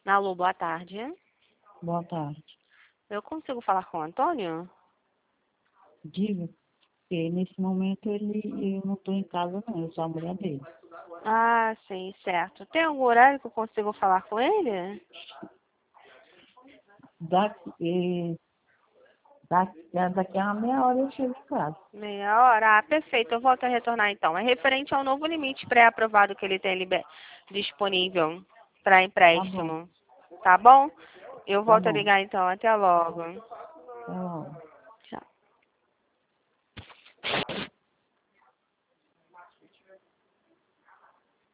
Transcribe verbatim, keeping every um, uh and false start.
Alô, boa tarde. Boa tarde. Eu consigo falar com o Antônio? Diga, que nesse momento ele, eu não estou em casa não, eu sou a mulher dele. Ah, sim, certo. Tem algum horário que eu consigo falar com ele? Daqui, daqui, daqui a uma meia hora eu chego em casa. Meia hora? Ah, perfeito. Eu volto a retornar então. É referente ao novo limite pré-aprovado que ele tem liber... disponível para Tá bom, empréstimo. Tá bom? Eu tá volto a bom. ligar então. Até logo. Tá bom. Tchau.